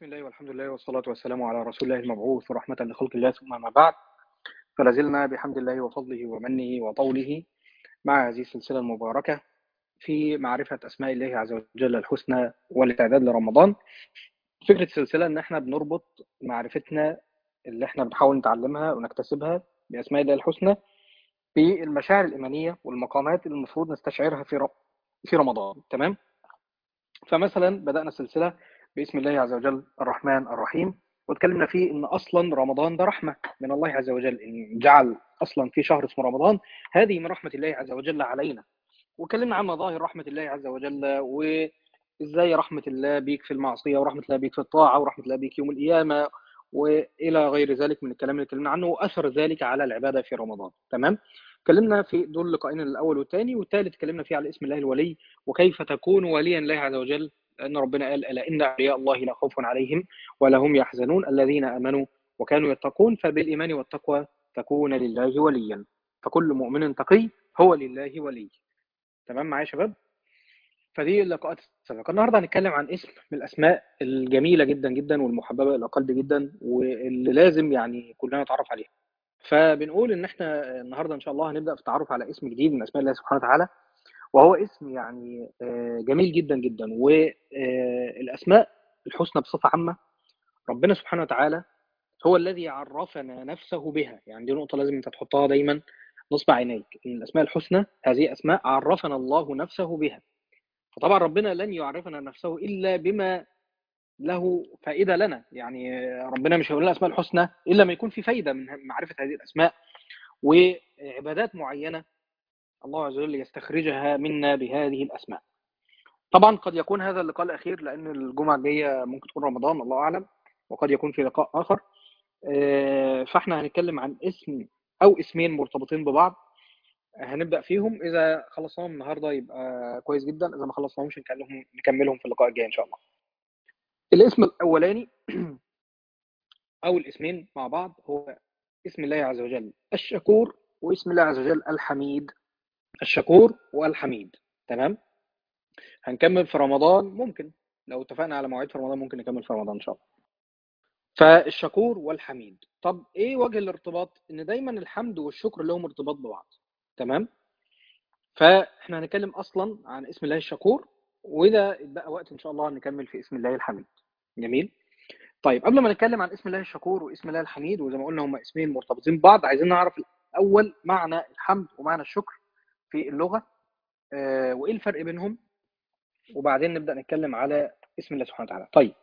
بسم الله والحمد لله والصلاة والسلام على رسول الله المبعوث ورحمة لخلق الله، ثم ما بعد. فلازلنا بحمد الله وفضله ومنه وطوله مع هذه السلسلة المباركة في معرفة أسماء الله عز وجل الحسنى والاستعداد لرمضان. فكرة السلسلة إن إحنا بنربط معرفتنا اللي إحنا بنحاول نتعلمها ونكتسبها بأسماء الله الحسنى بالمشاعر الإيمانية والمقامات اللي المفروض نستشعرها في رمضان. تمام؟ فمثلا بدأنا السلسلة باسم الله عز وجل الرحمن الرحيم، واتكلمنا فيه ان اصلا رمضان ده رحمه من الله عز وجل، ان جعل اصلا في شهر اسمه رمضان هذه من رحمه الله عز وجل علينا. واتكلمنا عن مظاهر رحمه الله عز وجل، وازاي رحمه الله بيك في المعصيه، ورحمه الله بيك في الطاعه، ورحمه الله بيك يوم القيامه، والى غير ذلك من الكلام اللي اتكلمنا عنه، واثر ذلك على العباده في رمضان. تمام. اتكلمنا في دول اللقاءين الاول والثاني، والثالث اتكلمنا فيه على اسم الله الولي وكيف تكون وليا لله عز وجل، لأن ربنا قال: ألا إن أولياء الله لا خوف عليهم ولا هم يحزنون الذين آمنوا وكانوا يتقون. فبالإيمان والتقوى تكون لله وليا، فكل مؤمن تقي هو لله ولي. تمام معايا يا شباب؟ فدي اللقاءات السابقة. النهارده هنتكلم عن اسم من الأسماء الجميلة جدا جدا والمحببة إلى القلب جدا، واللي لازم يعني كلنا نتعرف عليها. فبنقول إن إحنا النهارده إن شاء الله هنبدأ في التعرف على اسم جديد من أسماء الله سبحانه وتعالى، وهو اسم يعني جميل جدا جدا. والأسماء الحسنى بصفة عامة ربنا سبحانه وتعالى هو الذي عرفنا نفسه بها. يعني دي نقطة لازم أنت تحطها دايما نصب عينيك، إن الأسماء الحسنى هذه أسماء عرفنا الله نفسه بها. فطبعا ربنا لن يعرفنا نفسه إلا بما له فائدة لنا. يعني ربنا مش هيقول لنا الأسماء الحسنى إلا ما يكون في فايدة من معرفة هذه الأسماء، وعبادات معينة الله عز وجل يستخرجها منا بهذه الأسماء. طبعا قد يكون هذا اللقاء الأخير، لأن الجمعة الجاية ممكن تكون رمضان، الله أعلم، وقد يكون في لقاء آخر. فاحنا هنتكلم عن اسم أو اسمين مرتبطين ببعض، هنبدأ فيهم. إذا خلصناهم النهاردة يبقى كويس جدا، إذا ما خلصناهمش نكملهم في اللقاء الجاي إن شاء الله. الاسم الأولاني أو الاسمين مع بعض هو اسم الله عز وجل الشكور، واسم الله عز وجل الحميد. الشكور والحميد. تمام. هنكمل في رمضان، ممكن لو اتفقنا على مواعيد في رمضان ممكن نكمل في رمضان إن شاء الله. فالشكور والحميد، طب ايه وجه الارتباط؟ ان دايما الحمد والشكر لهم ارتباط ببعض. تمام. فاحنا هنتكلم اصلا عن اسم الله الشكور، واذا اتبقى وقت ان شاء الله نكمل في اسم الله الحميد. جميل. طيب قبل ما نتكلم عن اسم الله الشكور واسم الله الحميد، وزي ما قلنا هما اسمين مرتبطين ببعض، عايزين نعرف الاول معنى الحمد ومعنى الشكر في اللغة، وايه الفرق بينهم، وبعدين نبدأ نتكلم على اسم الله سبحانه وتعالى. طيب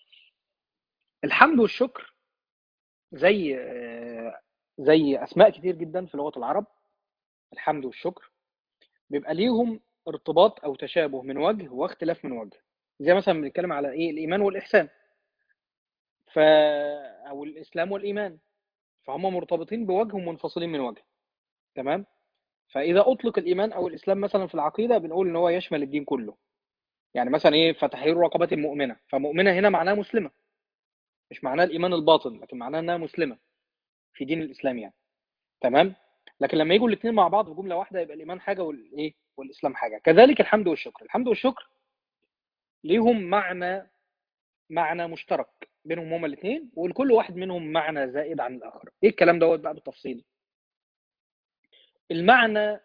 الحمد والشكر زي اسماء كتير جدا في لغة العرب. الحمد والشكر بيبقى ليهم ارتباط او تشابه من وجه واختلاف من وجه. زي مثلا بنتكلم على ايه؟ الايمان والاحسان، ف او الاسلام والايمان، فهم مرتبطين بوجه ومنفصلين من وجه. تمام. فاذا اطلق الايمان او الاسلام مثلا في العقيده بنقول ان هو يشمل الدين كله. يعني مثلا ايه؟ فتحرير رقبه مؤمنه، فمؤمنه هنا معناها مسلمه، مش معناها الايمان الباطن، لكن معناها انها مسلمه في دين الاسلام يعني. تمام. لكن لما يجوا الاثنين مع بعض في جمله واحده يبقى الايمان حاجه والايه والاسلام حاجه. كذلك الحمد والشكر. الحمد والشكر ليهم معنى مشترك بينهم هما الاثنين، ولكل واحد منهم معنى زائد عن الاخر. ايه الكلام دوت بقى بالتفصيل؟ المعنى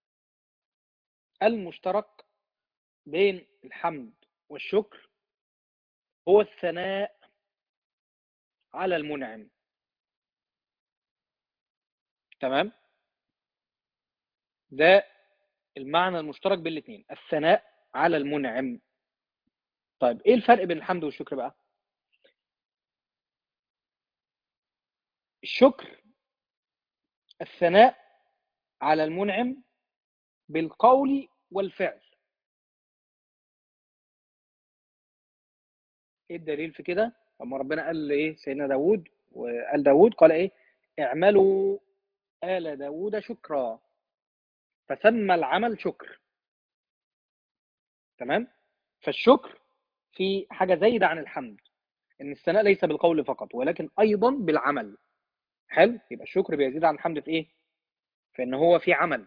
المشترك بين الحمد والشكر هو الثناء على المنعم. تمام. ده المعنى المشترك بين الاثنين، الثناء على المنعم. طيب ايه الفرق بين الحمد والشكر بقى؟ الشكر الثناء على المنعم بالقول والفعل. ايه الدليل في كده؟ لما ربنا قال ايه سيدنا داود، وقال داود قال ايه؟ اعملوا آل داود شكرا، فسمى العمل شكر. تمام. فالشكر في حاجة زايدة عن الحمد، ان الثناء ليس بالقول فقط ولكن ايضا بالعمل. حلو. يبقى الشكر بيزيد عن الحمد في ايه؟ في ان هو في عمل.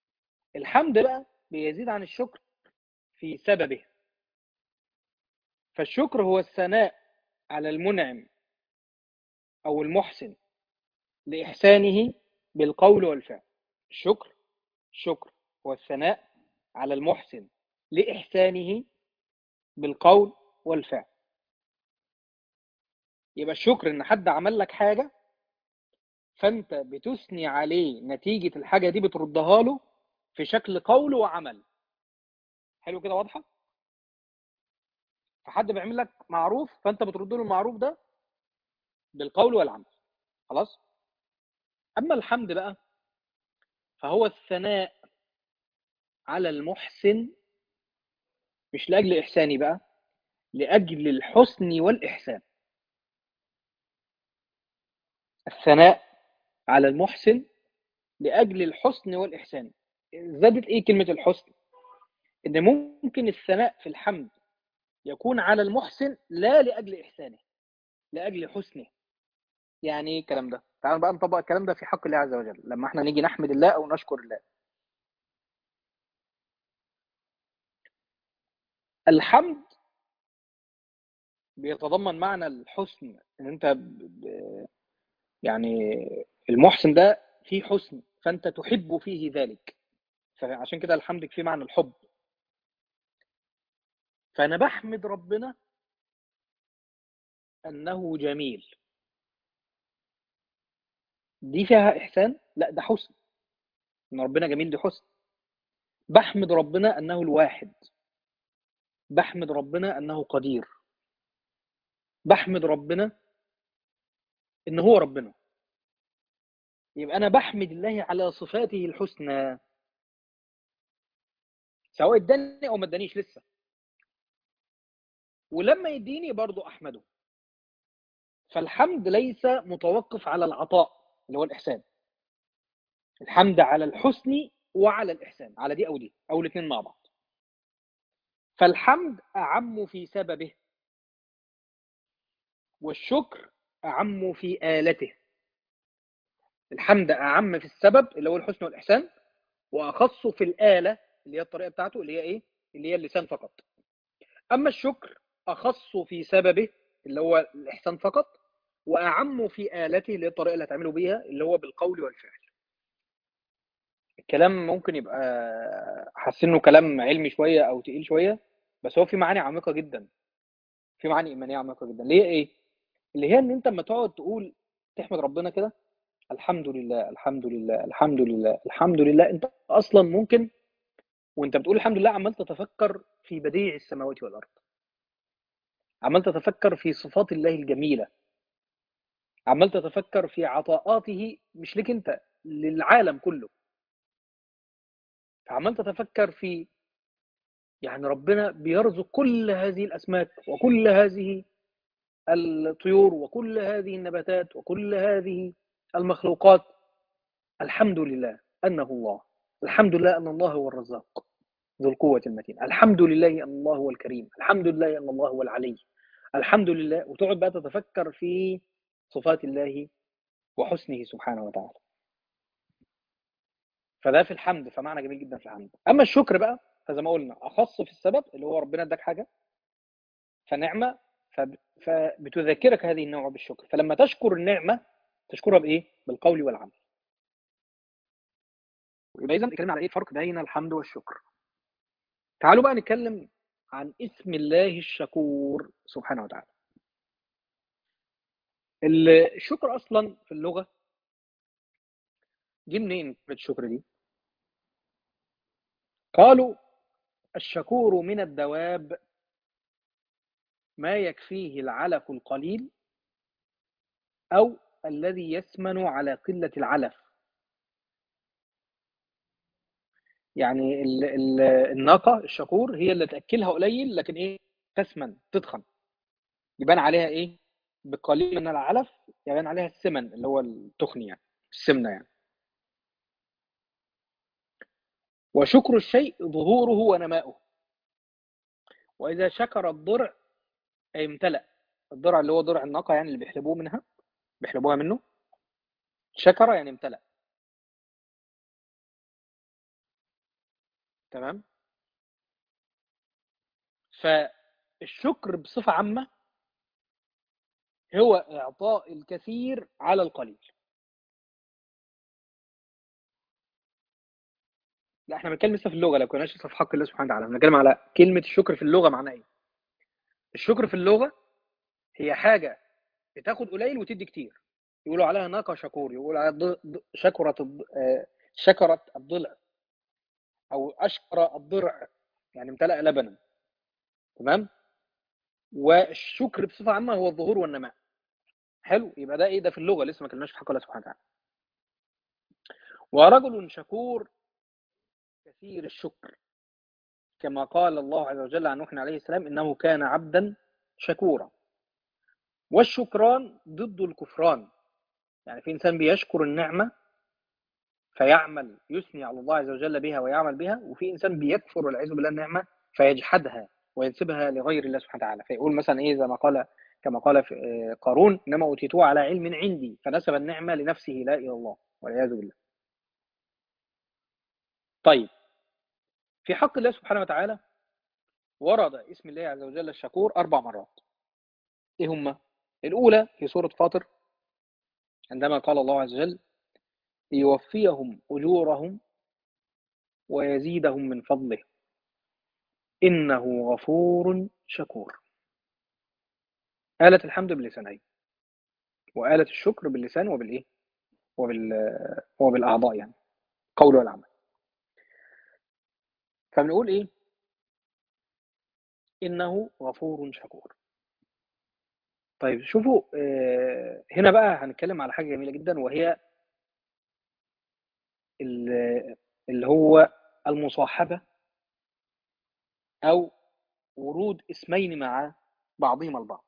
الحمد بقى بيزيد عن الشكر في سببه. فالشكر هو الثناء على المنعم أو المحسن لإحسانه بالقول والفعل. الشكر هو الثناء على المحسن لإحسانه بالقول والفعل. يبقى الشكر إن حد عمل لك حاجة فأنت بتثني عليه نتيجة الحاجة دي، بتردها له في شكل قول وعمل. حلو كده، واضحة؟ فحد بيعمل لك معروف فأنت بترد له المعروف ده بالقول والعمل. خلاص. أما الحمد بقى فهو الثناء على المحسن، مش لأجل إحساني بقى، لأجل الحسن والإحسان. الثناء على المحسن لأجل الحسن والإحسان. زادت إيه كلمة الحسن؟ إن ممكن الثناء في الحمد يكون على المحسن لا لأجل إحسانه، لأجل حسنه. يعني إيه الكلام ده؟ تعالوا بقى نطبق الكلام ده في حق الله عز وجل لما احنا نيجي نحمد الله أو نشكر الله. الحمد بيتضمن معنى الحسن، إن أنت يعني المحسن ده فيه حسن فأنت تحب فيه ذلك، فعشان كده الحمد فيه معنى الحب. فأنا بحمد ربنا أنه جميل. دي فيها إحسان؟ لا، ده حسن. إن ربنا جميل دي حسن. بحمد ربنا أنه الواحد. بحمد ربنا أنه قدير. بحمد ربنا إن هو ربنا. يبقى أنا بحمد الله على صفاته الحسنى، سواء اداني أو ما ادانيش لسه، ولما يديني برضو أحمده. فالحمد ليس متوقف على العطاء اللي هو الإحسان. الحمد على الحسن وعلى الإحسان، على دي أو دي أو الاثنين مع بعض. فالحمد أعم في سببه، والشكر أعم في آلته. الحمد أعم في السبب اللي هو الحسن والإحسان، وأخص في الآلة اللي هي الطريقة بتاعته اللي هي إيه؟ اللي هي اللسان فقط. أما الشكر أخص في سببه اللي هو الإحسان فقط، وأعم في آلته اللي هي الطريقة اللي هتعمله بيها اللي هو بالقول والفعل. الكلام ممكن يبقى حاسين إنه كلام علمي شوية أو تقيل شوية، بس هو في معاني عميقة جدا، في معاني إيمانية عميقة جدا. اللي هي إيه؟ اللي هي إن أنت لما تقعد تقول تحمد ربنا كده، الحمد لله الحمد لله الحمد لله الحمد لله، أنت أصلا ممكن وأنت بتقول الحمد لله عمال تتفكر في بديع السماوات والأرض، عمال تتفكر في صفات الله الجميلة، عمال تتفكر في عطاءاته مش لك أنت، للعالم كله. عمال تتفكر في يعني ربنا بيرزق كل هذه الأسماك وكل هذه الطيور وكل هذه النباتات وكل هذه المخلوقات. الحمد لله أنه الله، الحمد لله أن الله هو الرزاق ذو القوة المتين، الحمد لله أن الله هو الكريم، الحمد لله أن الله هو العلي، الحمد لله. وتقعد بقى تتفكر في صفات الله وحسنه سبحانه وتعالى. فده في الحمد، فمعنى جميل جدا في الحمد. أما الشكر بقى فزي ما قلنا أخص في السبب اللي هو ربنا اداك حاجة فنعمة، فبتذكرك هذه النوع بالشكر. فلما تشكر النعمة تشكرها بإيه؟ بالقول والعمل. يبقى إذا اتكلمنا على إيه الفرق بين الحمد والشكر. تعالوا بقى نتكلم عن اسم الله الشكور سبحانه وتعالى. الشكر أصلا في اللغة جه منين كلمة الشكر دي؟ قالوا الشكور من الدواب ما يكفيه العلف القليل أو الذي يسمن على قلة العلف. يعني الناقة الشكور هي اللي تأكلها قليل لكن إيه؟ تسمن، تتخن، يبان عليها إيه؟ بقليل من العلف يبان عليها السمن اللي هو التخن يعني، السمنة يعني. وشكر الشيء ظهوره ونماؤه. وإذا شكر الضرع أي امتلأ. الضرع اللي هو ضرع الناقة يعني اللي بيحلبوها منه. شكر يعني امتلأ. تمام. الشكر بصفة عامة هو إعطاء الكثير على القليل. لا احنا بنتكلم لسه في اللغة، لو كناش لسه في حق الله سبحانه وتعالى، بنتكلم على كلمة الشكر في اللغة معناها ايه. الشكر في اللغة هي حاجة بتاخد قليل وتدي كتير، يقولوا عليها ناقة شكور، يقولوا عليها شكرت الضلع، أو أشكر الضرع، يعني امتلأ لبنا. تمام. والشكر بصفة عامة هو الظهور والنماء. حلو، يبقى ده ايه؟ ده في اللغة، لسه ما كلمناش في حق الله سبحانه وتعالى. ورجل شكور كثير الشكر، كما قال الله عز وجل عن نوح عليه السلام إنه كان عبدا شكورا. والشكران ضد الكفران، يعني في إنسان بيشكر النعمة فيعمل يثني على الله عز وجل بها ويعمل بها، وفي إنسان بيكفر والعياذ بالله النعمة فيجحدها وينسبها لغير الله سبحانه وتعالى، فيقول مثلا إيه زي ما قال، كما قال في قارون إنما أوتيتوه على علم عندي، فنسب النعمة لنفسه لا إلى الله والعياذ بالله. طيب، في حق الله سبحانه وتعالى ورد اسم الله عز وجل الشكور 4 مرات. إيه هما؟ الأولى في سورة فاطر، عندما قال الله عز وجل ليوفيهم أجورهم ويزيدهم من فضله إنه غفور شكور. آلة الحمد باللسانين، وآلة الشكر باللسان وبالإيه؟ وبالأعضاء، يعني قول والعمل. فبنقول إيه؟ إنه غفور شكور. طيب شوفوا، هنا بقى هنتكلم على حاجة جميلة جدا، وهي اللي هو المصاحبة، أو ورود اسمين مع بعضهما البعض.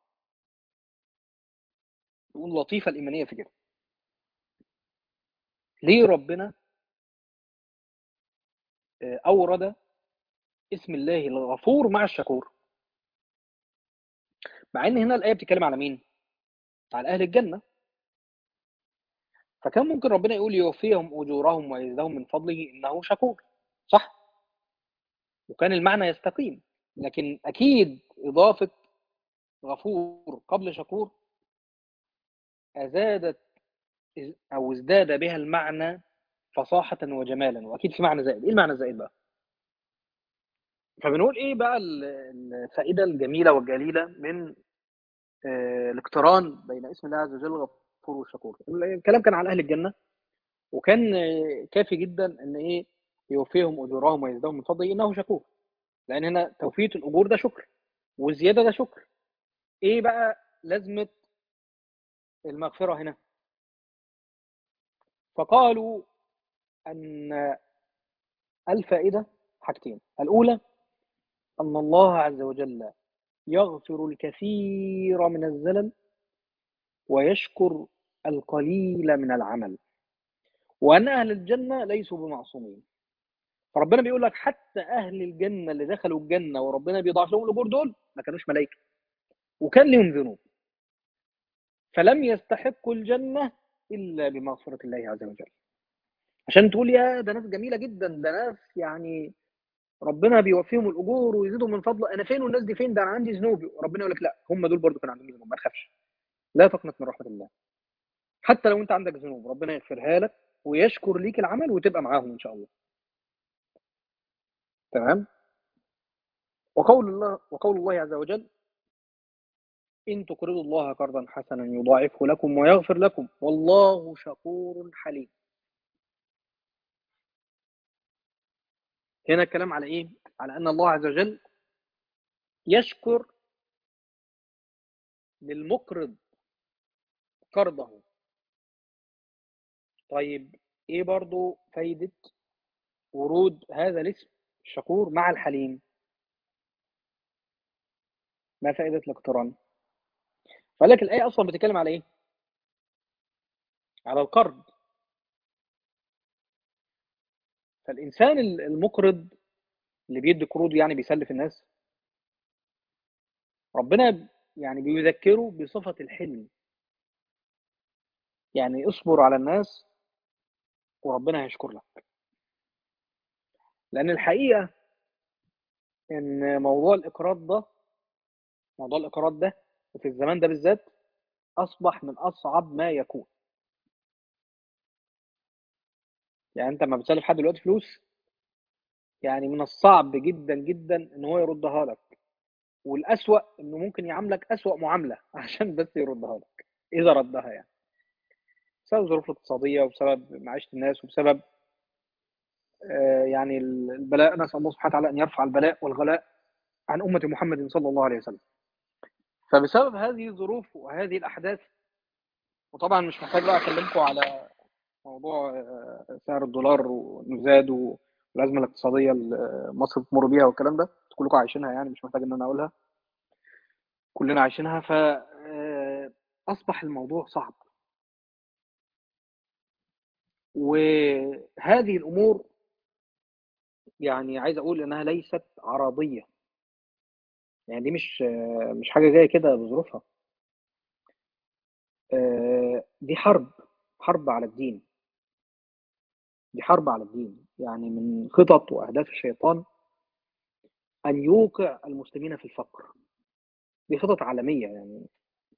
نقول اللطيفة الإيمانية في كده، ليه ربنا أورد اسم الله الغفور مع الشكور، مع ان هنا الايه بتتكلم على مين؟ على اهل الجنه. فكان ممكن ربنا يقول يوفيهم اجورهم ويزيدهم من فضله انه شكور، صح؟ وكان المعنى يستقيم. لكن اكيد اضافه غفور قبل شكور ازادت او ازداد بها المعنى فصاحه وجمالا، واكيد في معنى زائد. ايه المعنى الزائد بقى؟ فبنقول ايه بقى الفائده الجميله والجليله من الاقتران بين اسم الله عز وجل الغفور والشكور. الكلام كان على اهل الجنه، وكان كافي جدا ان ايه؟ يوفيهم اجورهم ويزيدهم من فضله انه شكور، لان هنا توفيه الاجور ده شكر، والزياده ده شكر. ايه بقى لازمه المغفره هنا؟ فقالوا ان الفائده حاجتين. الاولى ان الله عز وجل يغفر الكثير من الزلل ويشكر القليل من العمل، وان اهل الجنه ليسوا بمعصومين. فربنا بيقول لك حتى اهل الجنه اللي دخلوا الجنه وربنا بيضاعف لهم الاجور دول ما كانوش ملائكه، وكان لهم ذنوب، فلم يستحقوا الجنة إلا بمغفرة الله عز وجل. عشان تقول يا ده ناس جميلة جدا، ده ناس يعني ربنا بيوفيهم الأجور ويزيدهم من فضله، أنا فين والناس دي فين؟ ده أنا عندي ذنوب. ربنا يقول لك لا، هم دول برضو كانوا عندهم ذنوب، ما تخافش، لا تقنط من رحمة الله. حتى لو أنت عندك ذنوب ربنا يغفرها لك ويشكر ليك العمل وتبقى معاهم إن شاء الله. تمام. وقول الله عز وجل إن تقرضوا الله قرضا حسنا يضاعفه لكم ويغفر لكم والله شكور حليم. هنا الكلام على إيه؟ على أن الله عز وجل يشكر للمقرض قرضه. طيب ايه برضو فايدة ورود هذا الاسم الشكور مع الحليم؟ ما فائدة الاقتران؟ فلك الآية أصلا بتتكلم على ايه؟ على القرض. فالإنسان المقرض اللي بيدي قروض، يعني بيسلف الناس، ربنا يعني بيذكره بصفة الحلم، يعني اصبر على الناس وربنا هيشكر لك. لأن الحقيقة إن موضوع الإقراض ده موضوع الإيقارات ده وفي الزمان ده بالذات أصبح من أصعب ما يكون. يعني أنت لما بتسلف حد دلوقتي فلوس، يعني من الصعب جدا جدا إن هو يردها لك، والأسوأ إنه ممكن يعاملك أسوأ معاملة عشان بس يردها لك إذا ردها يعني، بسبب الظروف الاقتصادية وبسبب معيشة الناس وبسبب يعني البلاء. نسأل الله سبحانه وتعالى أن يرفع البلاء والغلاء عن أمة محمد صلى الله عليه وسلم. فبسبب هذه الظروف وهذه الأحداث، وطبعا مش محتاج بقى أكلمكم على موضوع سعر الدولار وإنه زاد والأزمة الاقتصادية اللي مصر بتمر بيها والكلام ده، كلكم عايشينها يعني، مش محتاج إن أنا أقولها، كلنا عايشينها. فأصبح الموضوع صعب، وهذه الأمور يعني عايز أقول إنها ليست عرضية. يعني دي مش حاجة جاية كده بظروفها. دي حرب على الدين. دي حرب على الدين، يعني من خطط وأهداف الشيطان أن يوقع المسلمين في الفقر. دي خطط عالمية يعني.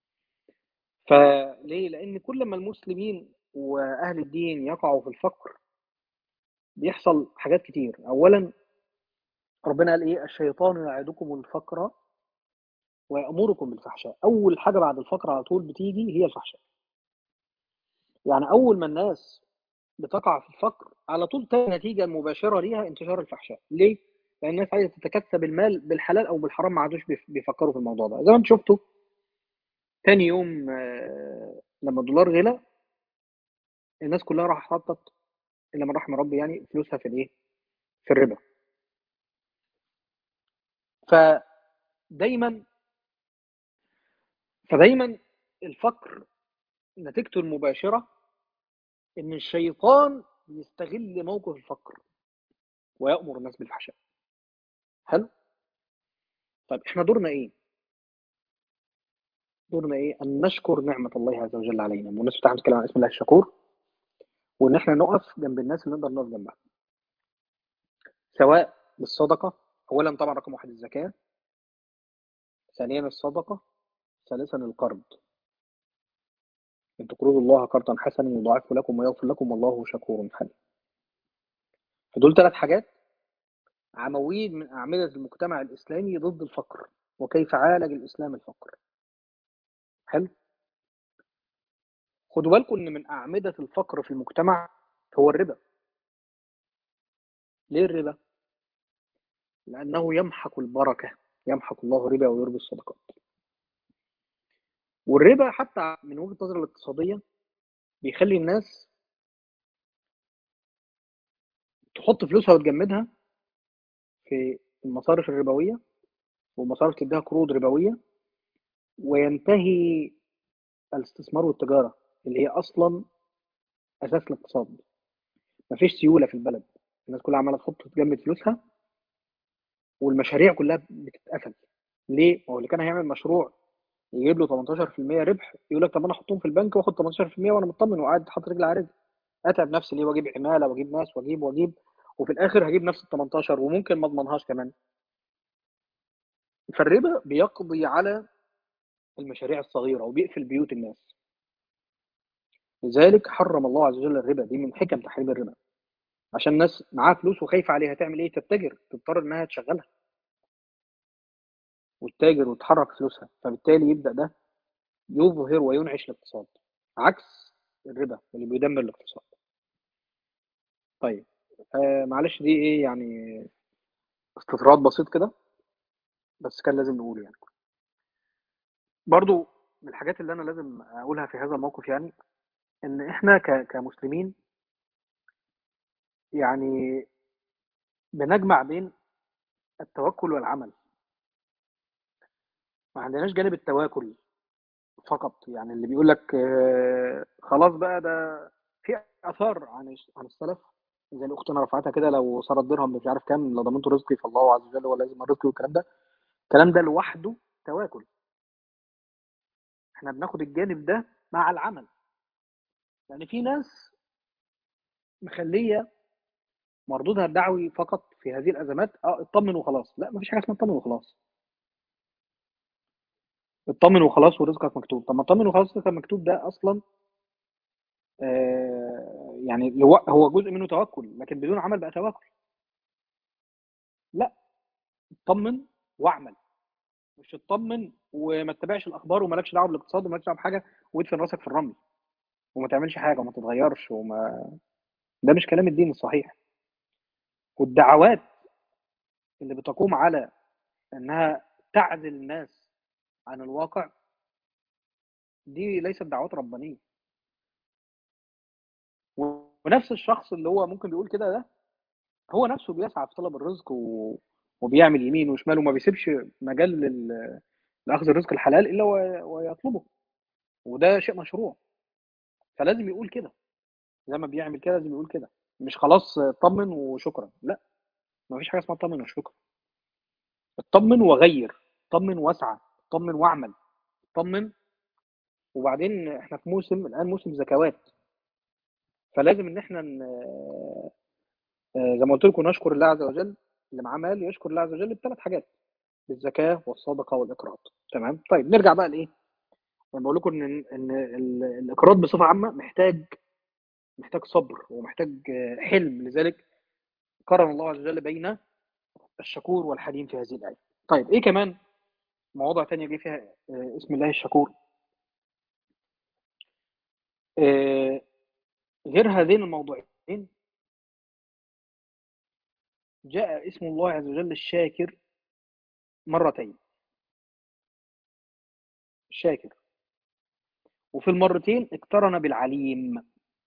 فليه؟ لأن كل ما المسلمين وأهل الدين يقعوا في الفقر بيحصل حاجات كتير. أولا ربنا قال إيه؟ الشيطان يعدكم الفقر ويأمركم بالفحشاء. أول حاجة بعد الفقر على طول بتيجي هي الفحشاء. يعني أول ما الناس بتقع في الفقر على طول تاني نتيجة مباشرة ليها انتشار الفحشاء. ليه؟ لأن الناس عايزة تتكسب المال بالحلال أو بالحرام، ما عادوش بيفكروا في الموضوع ده. زي ما انتم شفتوا تاني يوم لما الدولار غلى، الناس كلها راح حطت إلا من رحم ربي يعني فلوسها في الإيه؟ في الربا. فدايما فدايما الفقر نتيجته المباشرة إن الشيطان يستغل موقف الفقر ويأمر الناس بالفحشاء. حلو؟ طيب احنا دورنا ايه؟ دورنا ايه؟ ان نشكر نعمة الله عز وجل علينا. والناس بتاعنا بتتكلم عن اسم الله الشكور، وان احنا نقف جنب الناس اللي نقدر نقف جنبها، سواء بالصدقة. اولا طبعا رقم واحد الزكاة، ثانيا الصدقة، ثالثا القرض. ان تقرضوا الله قرضا حسنا يضاعفه لكم ويغفر لكم والله شكور حليم. فدول ثلاث حاجات عواميد من أعمدة المجتمع الإسلامي ضد الفقر، وكيف عالج الإسلام الفقر. حلو. خدوا بالكم إن من أعمدة الفقر في المجتمع هو الربا. ليه الربا؟ لأنه يمحق البركة. يمحق الله الربا ويربي الصدقات. والربا حتى من وجهة نظر الاقتصادية بيخلي الناس تحط فلوسها وتجمدها في المصارف الربوية، والمصارف تديها قروض ربوية، وينتهي الاستثمار والتجارة اللي هي أصلا أساس الاقتصاد. مفيش سيولة في البلد، الناس كلها عمالة تحط وتجمد فلوسها، والمشاريع كلها بتتقفل. ليه؟ هو اللي كان هيعمل مشروع يجيب له 18% ربح يقول لك طب انا احطهم في البنك واخد 18% وانا مطمن وقاعد حاطط رجل على رجل. اتعب نفسي ليه واجيب عماله واجيب ناس واجيب وفي الاخر هجيب نفس ال 18 وممكن ما اضمنهاش كمان. فالربا بيقضي على المشاريع الصغيره وبيقفل بيوت الناس. لذلك حرم الله عز وجل الربا. دي من حكم تحريم الربا، عشان الناس معاها فلوس وخايفه عليها تعمل ايه؟ تتجر، تضطر انها تشغلها وتتاجر وتحرك فلوسها. فبالتالي يبدا ده يظهر وينعش الاقتصاد، عكس الربا اللي بيدمر الاقتصاد. طيب معلش دي ايه يعني، استطراد بسيط كده، بس كان لازم نقوله يعني. برضو من الحاجات اللي انا لازم اقولها في هذا الموقف يعني، ان احنا كمسلمين يعني بنجمع بين التوكل والعمل. ما عندناش جانب التواكل فقط، يعني اللي بيقول لك خلاص بقى ده في اثار عن السلف زي اللي اختنا رفعتها كده، لو صار درهم مش عارف كام لو ضمنت رزقي فالله عز وجل هو لازم رزقي والكلام ده. الكلام ده لوحده تواكل. احنا بناخد الجانب ده مع العمل. يعني في ناس مخليه مردودها الدعوي فقط في هذه الازمات اطمن وخلاص. لا، مفيش حاجه اسمها اطمن وخلاص. اطمن وخلاص ورزقك مكتوب. طب ما اطمن وخلاص رزقك مكتوب ده اصلا يعني هو جزء منه توكل، لكن بدون عمل بقى توكل. لا، اطمن واعمل، مش تطمن وما تتابعش الاخبار ومالكش دعوه بالاقتصاد ومالكش دعوه بحاجه وتدفن راسك في الرمل وما تعملش حاجه وما تتغيرش ده مش كلام الدين الصحيح. والدعوات اللي بتقوم على انها تعزل الناس عن الواقع دي ليست دعوات ربانيه. ونفس الشخص اللي هو ممكن بيقول كده ده هو نفسه بيسعى في طلب الرزق وبيعمل يمين وشمال وما بيسيبش مجال لاخذ الرزق الحلال الا ويطلبه، وده شيء مشروع. فلازم يقول كده، زي ما بيعمل كده لازم يقول كده، مش خلاص اطمن وشكرا. لا، ما فيش حاجه اسمها اطمن وشكرا. اطمن وغير، اطمن واسعى، اطمن واعمل، اطمن. وبعدين احنا في موسم الان، موسم زكوات، فلازم ان احنا زي ما قلت لكم نشكر الله عز وجل. اللي معاه مال يشكر الله عز وجل بثلاث حاجات: بالزكاه والصدقه والاقراض. تمام. طيب نرجع بقى لايه. انا بقول لكم ان الاقراض بصفه عامه محتاج صبر ومحتاج حلم. لذلك قارن الله عز وجل بين الشكور والحليم في هذه الايه. طيب ايه كمان مواضع تانية جه فيها اسم الله الشكور آه، غير هذين الموضوعين؟ جاء اسم الله عز وجل الشاكر مرتين. الشاكر، وفي المرتين اقترن بالعليم.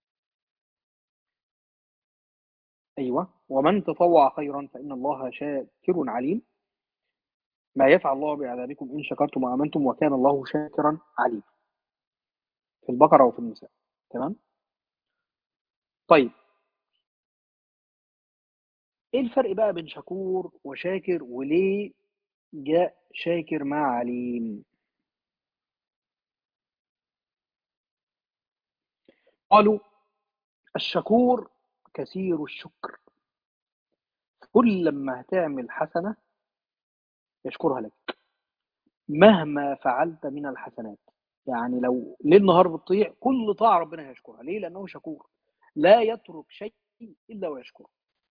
ايوه، ومن تطوع خيرا فان الله شاكر عليم. ما يفعل الله بعذابكم ان شكرتم وامنتم وكان الله شاكرا عليما. في البقره وفي النساء. تمام. طيب ايه الفرق بقى بين شكور وشاكر، وليه جاء شاكر مع عليم؟ قالوا الشكور كثير الشكر، كل لما هتعمل حسنة يشكرها لك مهما فعلت من الحسنات. يعني لو ليل نهار بتطيع كل طاعة ربنا هيشكرها. ليه؟ لأنه شكور، لا يترك شيء إلا ويشكره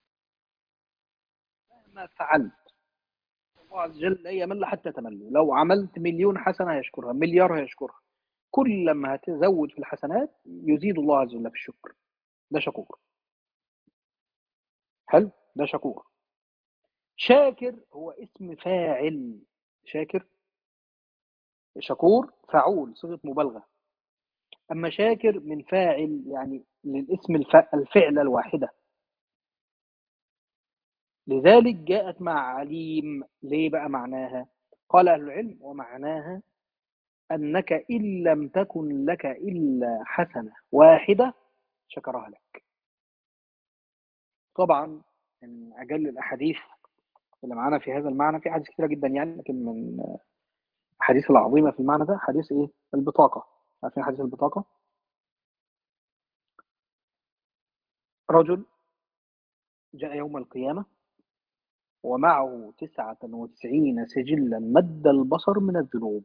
مهما فعلت. الله عز وجل لا يمل حتى تمل. لو عملت مليون حسنة هيشكرها، مليار هيشكرها. كل لما هتزود في الحسنات يزيد الله عز وجل في الشكر. ده شكور. حلو، ده شكور. شاكر هو اسم فاعل. شاكر، شكور فعول صيغة مبالغة، أما شاكر من فاعل يعني للاسم الفعل الواحدة. لذلك جاءت مع عليم. ليه بقى معناها؟ قال أهل العلم ومعناها أنك إن لم تكن لك إلا حسنة واحدة شكرها لك. طبعا من أجل الأحاديث اللي معانا في هذا المعنى، في حديث كثيرة جدا يعني، لكن من الحديث العظيمة في المعنى ده حديث إيه؟ البطاقة. عارفين حديث البطاقة؟ رجل جاء يوم القيامة ومعه 99 سجلا مد البصر من الذنوب.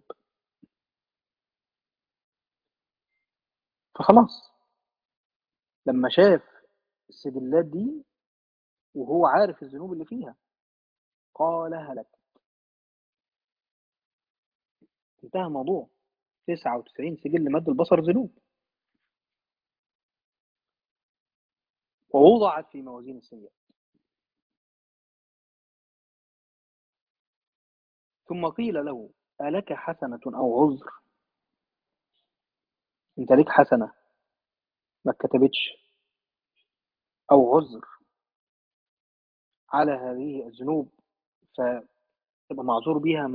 فخلاص لما شاف السجلات دي وهو عارف الذنوب اللي فيها قال هلك. انتهى الموضوع. 99 سجل مد البصر ذنوب، ووضعت في موازين السيئات. ثم قيل له ألك حسنة أو عذر؟ انت ليك حسنة ما اتكتبتش أو عذر على هذه الذنوب فتبقى معذور بيها،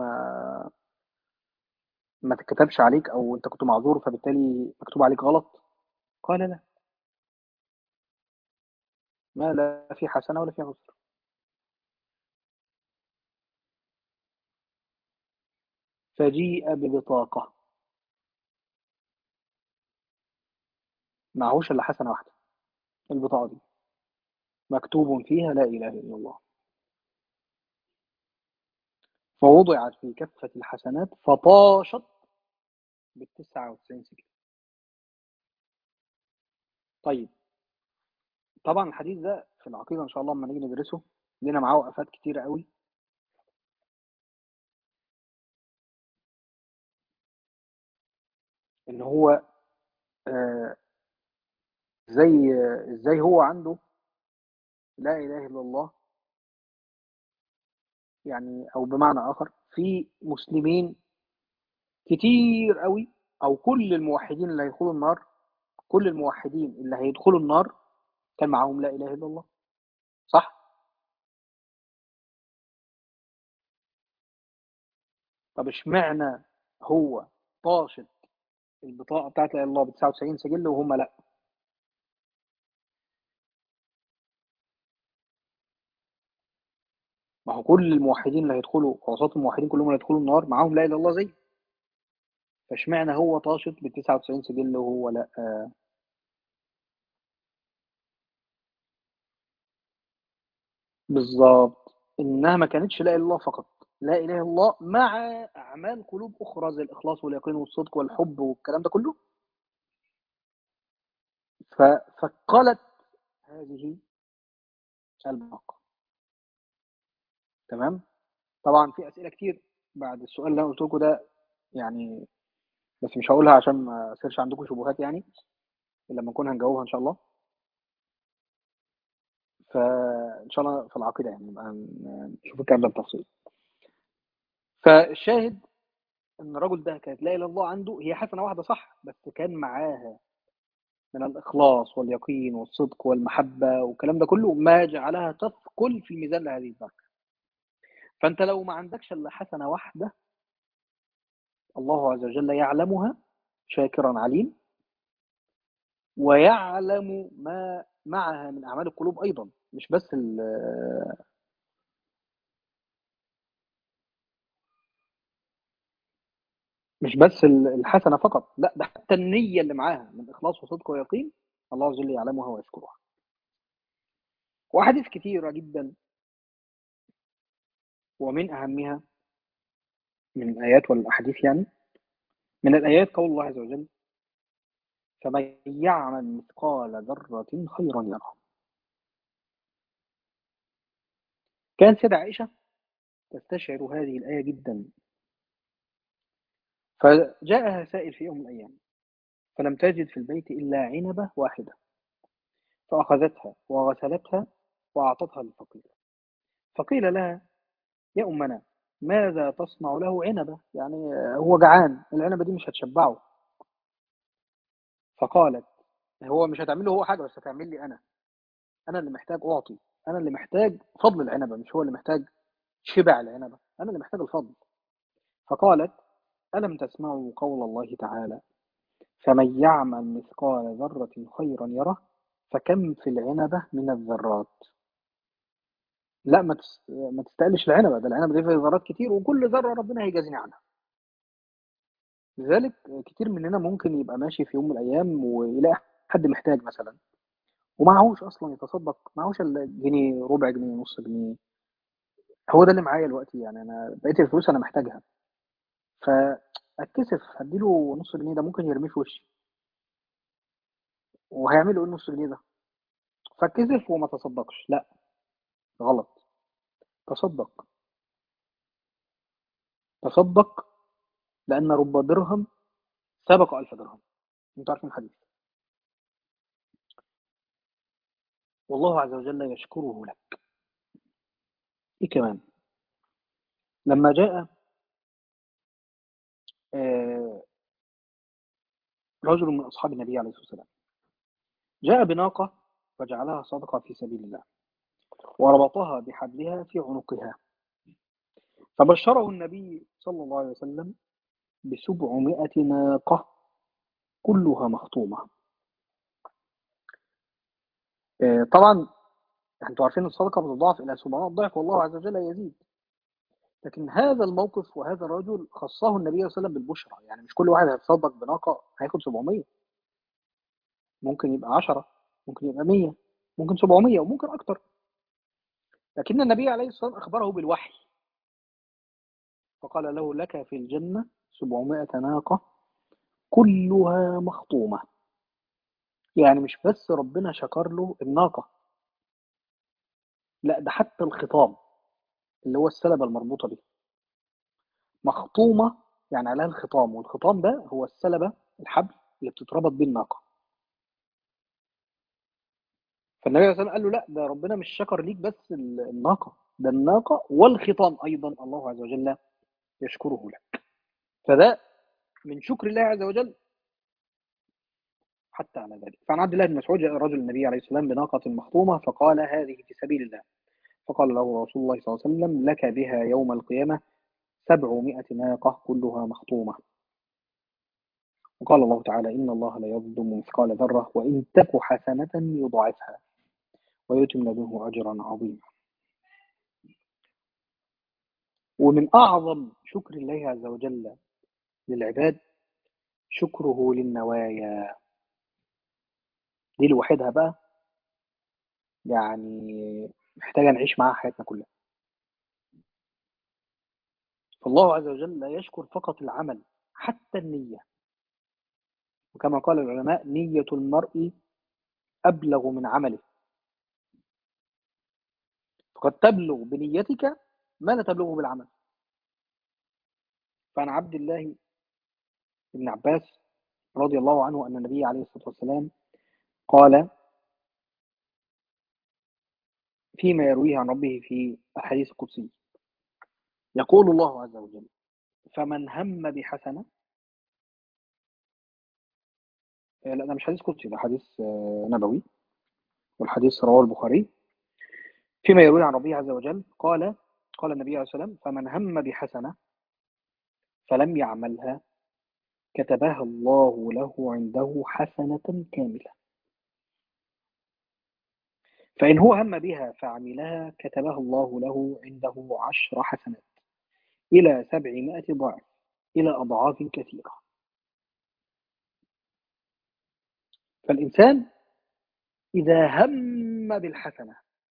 ما تتكتبش عليك، أو أنت كنت معذور فبالتالي مكتوب عليك غلط؟ قال لا، ما لا في حسنة ولا في عذر. فجيء ببطاقة معهوش إلا حسنة واحدة. البطاقة دي مكتوب فيها لا إله إلا الله. فوضعت في كفة الحسنات فطاشت ب99 سجل. طيب، طبعا الحديث ده في العقيدة إن شاء الله لما نيجي ندرسه لنا معاه وقفات كتيرة قوي. إن هو آه، ازاي هو عنده لا إله إلا الله، يعني أو بمعنى آخر في مسلمين كتير قوي، أو كل الموحدين اللي هيدخلوا النار، كل الموحدين اللي هيدخلوا النار كان معاهم لا إله إلا الله، صح؟ طب اشمعنى هو طاشت البطاقة بتاعت لا إله إلا الله ب 99 سجل وهم لا؟ ما هو كل الموحدين اللي هيدخلوا، عصاة الموحدين كلهم اللي هيدخلوا النار معاهم لا إله إلا الله زي، فاشمعنى هو طاشت ب 99 سجل وهو لا؟ بالظبط، إنها ما كانتش لا إله إلا الله فقط، لا إله إلا الله مع أعمال قلوب أخرى زي الإخلاص واليقين والصدق والحب والكلام ده كله. فثقلت هذه الباقة. تمام. طبعا في أسئلة كتير بعد السؤال اللي أنا قلت لكم ده، يعني بس مش هقولها عشان ما يصيرش عندكم شبهات يعني، إلا لما نكون هنجاوبها إن شاء الله. فإن شاء الله في العقيدة يعني نبقى نشوف الكلام ده بتفصيل. فالشاهد إن الرجل ده كانت لا إله إلا الله عنده هي حسنة واحدة صح، بس كان معاها من الإخلاص واليقين والصدق والمحبة والكلام ده كله ما جعلها تثقل في الميزان لهذه الدرجة. فأنت لو ما عندكش إلا حسنة واحدة الله عز وجل يعلمها، شاكرا عليم، ويعلم ما معها من أعمال القلوب أيضا، مش بس الحسنة فقط، لا ده حتى النية اللي معاها من إخلاص وصدق ويقين الله عز وجل يعلمها ويشكرها. وأحاديث كثيرة جدا، ومن أهمها من الآيات والأحاديث يعني، من الآيات قول الله عز وجل فمن يعمل مثقال ذرة خيرا يره. كانت سيدة عائشة تستشعر هذه الآية جدا، فجاءها سائل في يوم من الأيام فلم تجد في البيت إلا عنبة واحدة، فأخذتها وغسلتها وأعطتها للفقير. فقيل لها يا أمنا ماذا تصنع له عنبة، يعني هو جعان العنبة دي مش هتشبعه. فقالت هو مش هتعمل له هو حاجة، بس هتعمل لي أنا اللي محتاج أعطي، أنا اللي محتاج فضل العنبة، مش هو اللي محتاج شبع العنبة، أنا اللي محتاج الفضل. فقالت ألم تسمعوا قول الله تعالى فمن يعمل مثقال ذرة خيرا يره فكم في العنبة من الذرات. لا ما تستقلش العنبة، ده العنبة دي فيها ذرات كتير وكل ذرة ربنا هيجازيني عنها. لذلك كتير مننا ممكن يبقى ماشي في يوم من الأيام ويلاقي حد محتاج مثلا ومعهوش أصلا يتصدق، معهوش إلا جنيه، ربع جنيه، نص جنيه، هو ده اللي معايا دلوقتي، يعني أنا بقيت الفلوس أنا محتاجها، فأتكسف هديله نص جنيه، ده ممكن يرميه في وشي، وهيعمل له إيه النص جنيه ده؟ فاتكسف وما تصدقش، لا غلط، تصدق، تصدق، لأن رب درهم سبق ألف درهم. أنتوا عارفين الحديث. والله عز وجل يشكره لك. إيه كمان؟ لما جاء آه، رجل من أصحاب النبي عليه الصلاة والسلام جاء بناقة وجعلها صدقة في سبيل الله وربطها بحبلها في عنقها، فبشره النبي صلى الله عليه وسلم ب700 ناقة كلها مخطومة. طبعا انتوا عارفين الصدقة بتضاعف إلى 700 ضعف والله عز وجل يزيد، لكن هذا الموقف وهذا الرجل خصه النبي صلى الله عليه وسلم بالبشرى، يعني مش كل واحد هيتصدق بناقة هياخد 700، ممكن يبقى 10، ممكن يبقى 100، ممكن 700 وممكن أكتر، لكن النبي عليه الصلاة والسلام أخبره بالوحي فقال له لك في الجنة 700 ناقة كلها مخطومة. يعني مش بس ربنا شكر له الناقة، لا ده حتى الخطام اللي هو السلبة المربوطة به مخطومة، يعني عليها الخطام، والخطام ده هو السلبة، الحبل اللي بتتربط بيه الناقة. فالنبي عليه الصلاة والسلام قال له لا ده ربنا مش شكر ليك بس الناقة، ده الناقة والخطام أيضا الله عز وجل يشكره لك. فده من شكر الله عز وجل حتى على ذلك. فعن عبد الله بن مسعود جاء رجل النبي عليه السلام بناقة مخطومة فقال هذه في سبيل الله، فقال له رسول الله صلى الله عليه وسلم لك بها يوم القيامة 700 ناقة كلها مخطومة. وقال الله تعالى إن الله لا يظلم مثقال ذرة وإن تك حسنة يضاعفها ويؤتي من لدنه أجرا عظيما. ومن أعظم شكر الله عز وجل للعباد شكره للنوايا. دي لوحدها بقى يعني محتاجة نعيش معاها حياتنا كلها. فالله عز وجل لا يشكر فقط العمل، حتى النية. وكما قال العلماء نية المرء أبلغ من عمله، فقد تبلغ بنيتك ما لا تبلغه بالعمل. فعن عبد الله بن عباس رضي الله عنه أن النبي عليه الصلاة والسلام قال فيما يرويه عن ربه في الحديث القدسي، يقول الله عز وجل فمن هم بحسنة. لا ده مش حديث قدسي، ده حديث نبوي، والحديث رواه البخاري. فيما يرويه عن ربه عز وجل قال النبي عليه الصلاة والسلام فمن هم بحسنة فلم يعملها كتبها الله له عنده حسنة كاملة، فإن هو هم بها فعملها كتبها الله له عنده 10 حسنات إلى 700 ضعف إلى أضعاف كثيرة. فالإنسان إذا هم بالحسنة،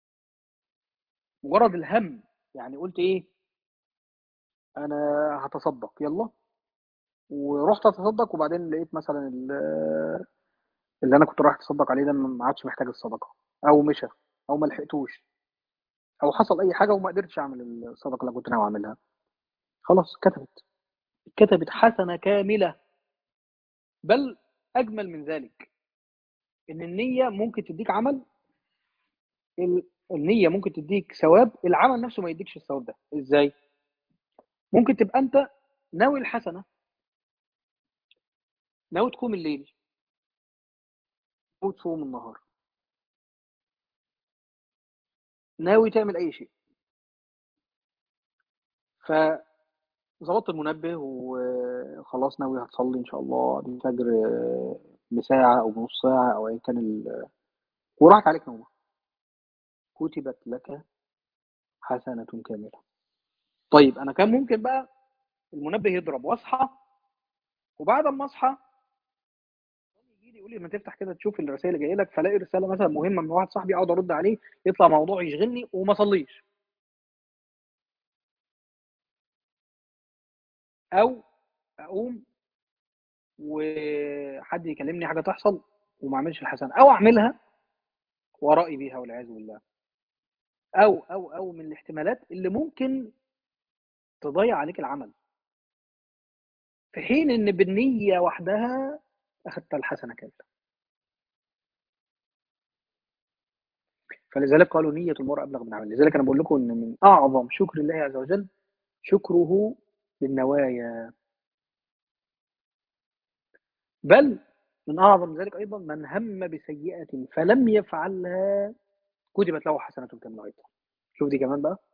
مجرد الهم، يعني قلت إيه أنا هتصدق يلا، ورحت أتصدق وبعدين لقيت مثلا اللي أنا كنت رايح أتصدق عليه ده ما عادش محتاج الصدقة، أو مشى، أو ما لحقتوش، أو حصل أي حاجة وما قدرتش أعمل الصدقة اللي كنت ناوي أعملها، خلاص كتبت حسنة كاملة. بل أجمل من ذلك إن النية ممكن تديك عمل، النية ممكن تديك ثواب، العمل نفسه ما يديكش الثواب ده. إزاي؟ ممكن تبقى أنت ناوي الحسنة، ناوي تقوم الليل، ناوي تصوم النهار، ناوي تعمل أي شيء، فظبطت المنبه وخلاص ناوي هتصلي إن شاء الله الفجر بساعة أو بنص ساعة أو أي كان وراحت عليك نومة، كتبت لك حسنة كاملة. طيب أنا كان ممكن بقى المنبه يضرب واصحى، وبعد ما اصحى يجي لي يقول لي ما تفتح كده تشوف الرسائل اللي جايه لك، فلاقي رساله مثلا مهمه من واحد صاحبي اقعد ارد عليه، يطلع موضوع يشغلني وما اصليش، او اقوم وحد يكلمني حاجه تحصل وما اعملش الحسنه، او اعملها ورائي بيها والعياذ بالله، او من الاحتمالات اللي ممكن تضيع عليك العمل، في حين ان بالنيه وحدها اخذت الحسنه كامله. فلذلك قالوا نيه المرء ابلغ من عمل. لذلك انا بقول لكم ان من اعظم شكر الله عز وجل شكره للنوايا. بل من أعظم ذلك أيضا من هم بسيئة فلم يفعلها كتبت له حسنة كاملة أيضا. شوف دي كمان بقى،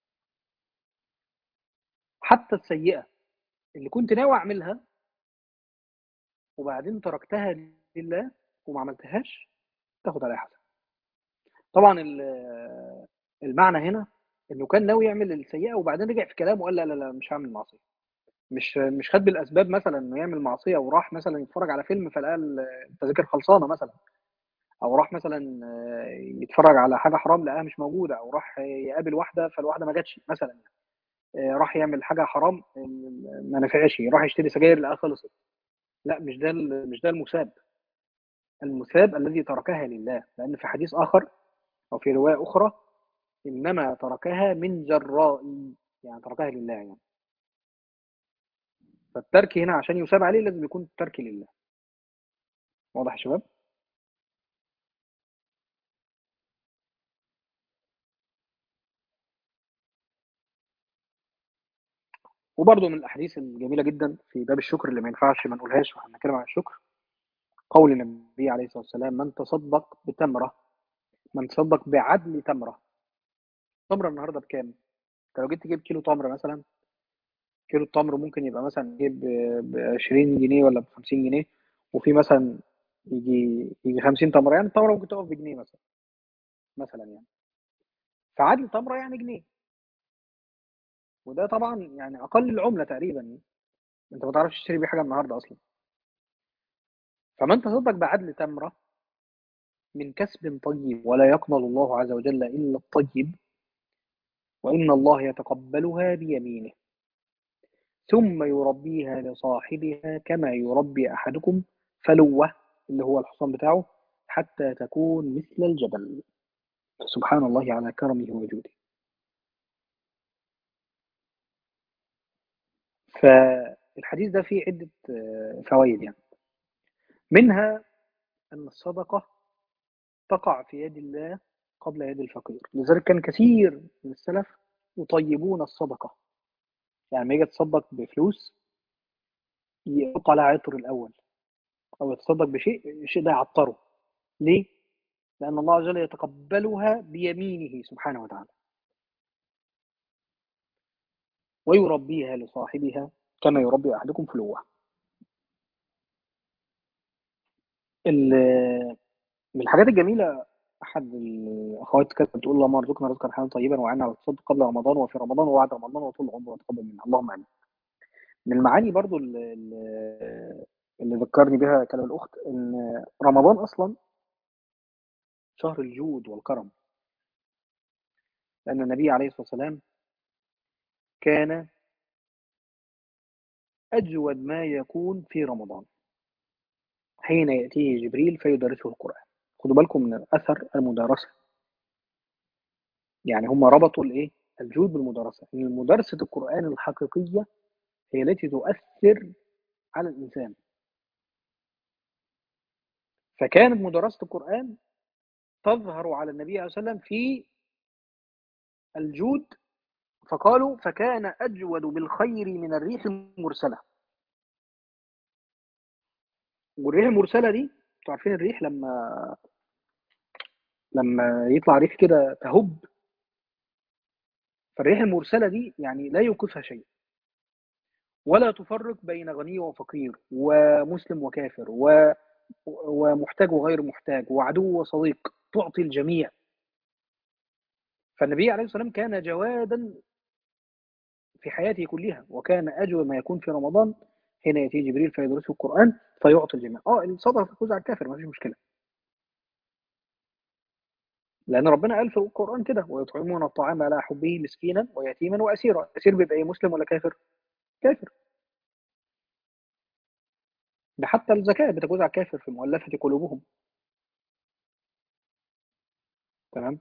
حتى السيئة اللي كنت ناوي أعملها وبعدين تركتها لله وما عملتهاش تاخد عليها حسنة. طبعا المعنى هنا إنه كان ناوي يعمل السيئة وبعدين رجع في كلامه وقال لا لا لا مش هعمل معصية، مش خد بالأسباب مثلا إنه يعمل معصية وراح مثلا يتفرج على فيلم فلقى التذاكر خلصانة مثلا، او راح مثلا يتفرج على حاجه حرام لقاها مش موجوده، او راح يقابل واحده فالواحده ما جاتش مثلا، راح يعمل حاجه حرام ما نفعش، راح يشتري سجاير لقاها خلصت، لا، مش ده المثاب. المثاب الذي تركها لله، لأن في حديث آخر أو في رواية أخرى إنما تركها من جراء، يعني تركها لله يعني. فالترك هنا عشان يثاب عليه لازم يكون الترك لله. واضح يا شباب؟ وبرضه من الأحاديث الجميلة جدا في باب الشكر اللي ما ينفعش ما نقولهاش واحنا بنتكلم عن الشكر، قول النبي عليه الصلاة والسلام: من تصدق بتمرة، من تصدق بعدل تمرة. تمرة النهارده بكام؟ انت لو جيت تجيب كيلو تمر مثلا، كيلو التمر ممكن يبقى مثلا جيب ب 20 جنيه ولا ب 50 جنيه، وفي مثلا يجي 50 تمرة، يعني التمرة ممكن تقف بجنيه مثلا، يعني فعدل تمرة يعني جنيه. وده طبعا يعني أقل العملة تقريبا، أنت ما تعرفش تشتري بيه حاجة النهارده أصلا. فمن تصدق بعدل تمرة من كسب طيب ولا يقبل الله عز وجل إلا الطيب، وإن الله يتقبلها بيمينه، ثم يربيها لصاحبها كما يربي أحدكم فلوة، اللي هو الحصان بتاعه، حتى تكون مثل الجبل. سبحان الله على كرمه وجوده. فالحديث ده فيه عدة فوائد يعني. منها أن الصدقة تقع في يد الله قبل يد الفقير، لذلك كان كثير من السلف يطيبون الصدقة. يعني ما يجي يتصدق بفلوس يحط عليها عطر الأول، أو يتصدق بشيء الشيء ده يعطره. ليه؟ لأن الله عز وجل يتقبلها بيمينه سبحانه وتعالى، ويربيها لصاحبها كما يربي أحدكم فلوة. من الحاجات الجميلة، أحد الأخوات كانت بتقول: اللهم ارزقنا رزقا حلالا طيبا وعنا على التصدق قبل رمضان وفي رمضان وبعد رمضان وطول العمر وتقبل منا اللهم آمين. من المعاني برضو اللي ذكرني بها كلام الأخت إن رمضان أصلا شهر الجود والكرم، لأن النبي عليه الصلاة والسلام كان أجود ما يكون في رمضان حين يأتيه جبريل فيدرسه القرآن. خدوا بالكم من أثر المدارسة، يعني هم ربطوا الإيه؟ الجود بالمدارسة، إن مدارسة القرآن الحقيقية هي التي تؤثر على الإنسان. فكانت مدارسة القرآن تظهر على النبي عليه الصلاة والسلام في الجود، فقالوا: فكان أجود بالخير من الريح المرسلة. والريح المرسلة دي، انتوا عارفين الريح لما يطلع ريح كده تهب، فالريح المرسلة دي يعني لا يوقفها شيء، ولا تفرق بين غني وفقير ومسلم وكافر ومحتاج وغير محتاج وعدو وصديق، تعطي الجميع. فالنبي عليه الصلاة والسلام كان جوادا في حياته كلها، وكان أجود ما يكون في رمضان حين يأتي جبريل فيدرسه القرآن فيعطي الجميع. الصدقة تفوز على الكافر ما فيش مشكلة، لأن ربنا قال في القرآن كده: ويطعمون الطعام على حبه مسكينا ويتيما وأسيرا. أسير بيبقى إيه، مسلم ولا كافر؟ كافر. ده حتى الزكاة بتجوز على الكافر في مؤلفة قلوبهم. تمام.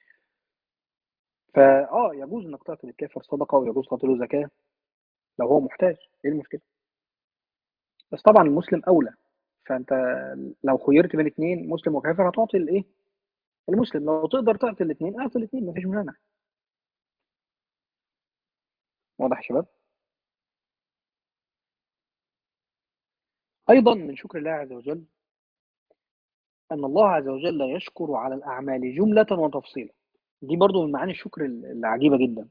يجوز انك تعطي للكافر صدقه، ويجوز تعطي له زكاه لو هو محتاج. ايه المشكله؟ بس طبعا المسلم اولى. فانت لو خيرت بين اثنين مسلم وكافر هتعطي الايه؟ المسلم. لو تقدر تعطي الاثنين اعطي الاثنين، مفيش مانع. واضح يا شباب؟ ايضا من شكر الله عز وجل ان الله عز وجل يشكر على الاعمال جمله وتفصيلا. دي برضو من معاني الشكر العجيبه جدا.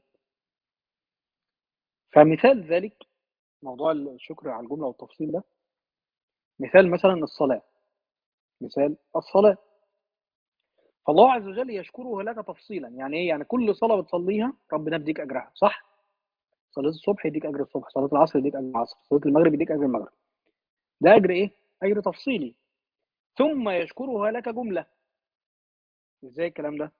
فمثال ذلك موضوع الشكر على الجمله والتفصيل ده، مثال مثلا الصلاه. مثال الصلاه، فالله عز وجل يشكره لك تفصيلا. يعني ايه؟ يعني كل صلاه بتصليها ربنا يديك اجرها، صح؟ صلاه الصبح يديك اجر الصبح، صلاه العصر يديك اجر العصر، صلاه المغرب يديك اجر المغرب. ده اجر ايه؟ اجر تفصيلي. ثم يشكرها لك جمله. ازاي الكلام ده؟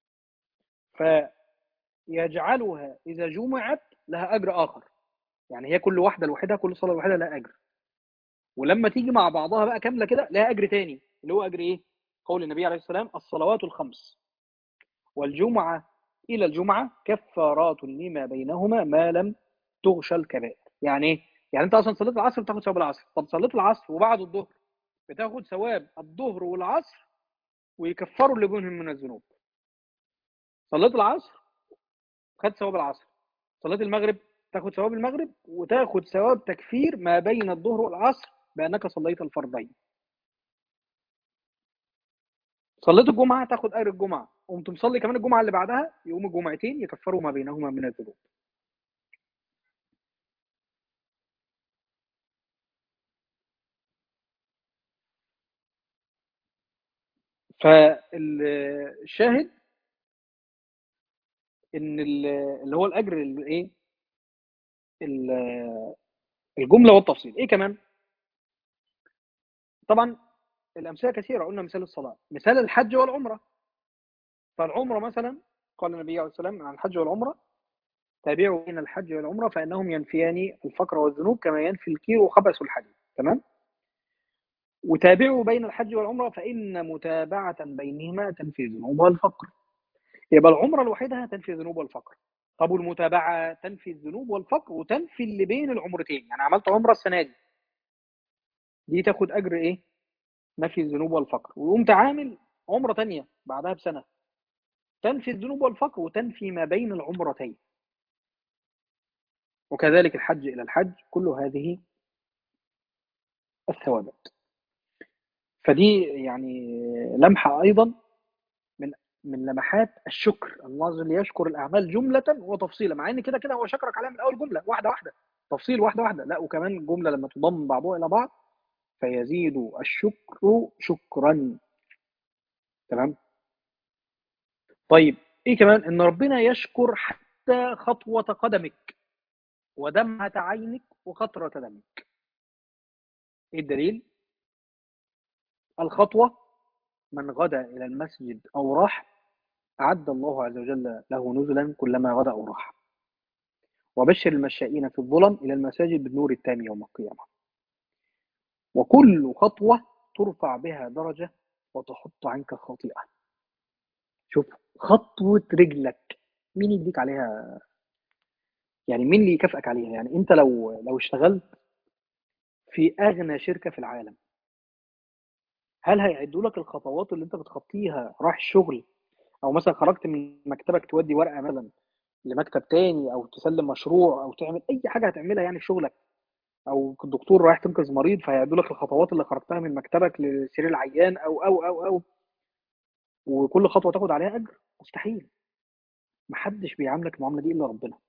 فيجعلها اذا جمعت لها اجر اخر. يعني هي كل واحده لوحدها، كل صلاه لوحدها لها اجر. ولما تيجي مع بعضها بقى كامله كده لها اجر تاني، اللي هو اجر ايه؟ قول النبي عليه السلام: الصلوات الخمس والجمعه الى الجمعه كفارات لما بينهما ما لم تغشى الكبائر. يعني ايه؟ يعني انت اصلا صليت العصر بتاخد ثواب العصر، طب صليت العصر وبعد الظهر بتاخد ثواب الظهر والعصر ويكفروا اللي بينهم من الذنوب. صليت العصر خدت ثواب العصر، صليت المغرب تاخد ثواب المغرب وتاخد ثواب تكفير ما بين الظهر والعصر بانك صليت الفرضين. صليت الجمعه تاخد اجر الجمعه، قمت مصلي كمان الجمعه اللي بعدها، يقوم الجمعتين يكفروا ما بينهما من الذنوب. فالشاهد ان اللي هو الاجر الايه، الجمله والتفصيل ايه كمان. طبعا الامثله كثيره، قلنا مثال الصلاه، مثال الحج والعمره. فالعمره مثلا قال النبي عليه الصلاه والسلام عن الحج والعمره: تابعوا بين الحج والعمره فانهم ينفيان الفقر والذنوب كما ينفي الكير خبث الحديد. تمام. وتابعوا بين الحج والعمره فان متابعه بينهما تنفي الذنوب والفقر. يبقى العمره لوحدها تنفي الذنوب والفقر. طب والمتابعه تنفي الذنوب والفقر وتنفي اللي بين العمرتين. يعني عملت عمره السنه دي، دي تاخد اجر ايه؟ نفي الذنوب والفقر. وقمت عامل عمره ثانيه بعدها بسنه تنفي الذنوب والفقر وتنفي ما بين العمرتين. وكذلك الحج الى الحج، كل هذه الثوابت. فدي يعني لمحه ايضا من لمحات الشكر. الله عز وجل يشكر الاعمال جمله وتفصيلا، مع ان كده كده هو شكرك عليها من اول جمله واحده واحده، تفصيل واحده واحده، لا وكمان جمله لما تضم بعضها الى بعض فيزيد الشكر شكرا. تمام. طيب ايه كمان؟ ان ربنا يشكر حتى خطوه قدمك ودمعه عينك وقطره دمك. ايه الدليل؟ الخطوه: من غدا الى المسجد او راح اعد الله عز وجل له نزلا كلما غدا او راح. وبشر المشائين في الظلم إلى المساجد بالنور التام يوم القيامة. وكل خطوة ترفع بها درجة وتحط عنك خطيئة. شوف، خطوة رجلك مين يديك عليها؟ يعني مين اللي يكافئك عليها؟ يعني انت لو اشتغلت في اغنى شركة في العالم، هل هيعدوا لك الخطوات اللي انت بتخطيها رايح الشغل؟ او مثلا خرجت من مكتبك تودي ورقة مثلا لمكتب تاني، او تسلم مشروع، او تعمل اي حاجة هتعملها يعني في شغلك، او الدكتور رايح تنقذ مريض فهيعدوا لك الخطوات اللي خرجتها من مكتبك لسرير العيان او وكل خطوه تاخد عليها اجر؟ مستحيل. محدش بيعاملك المعامله دي الا ربنا.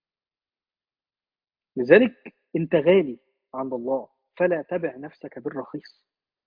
لذلك انت غالي عند الله، فلا تبع نفسك بالرخيص.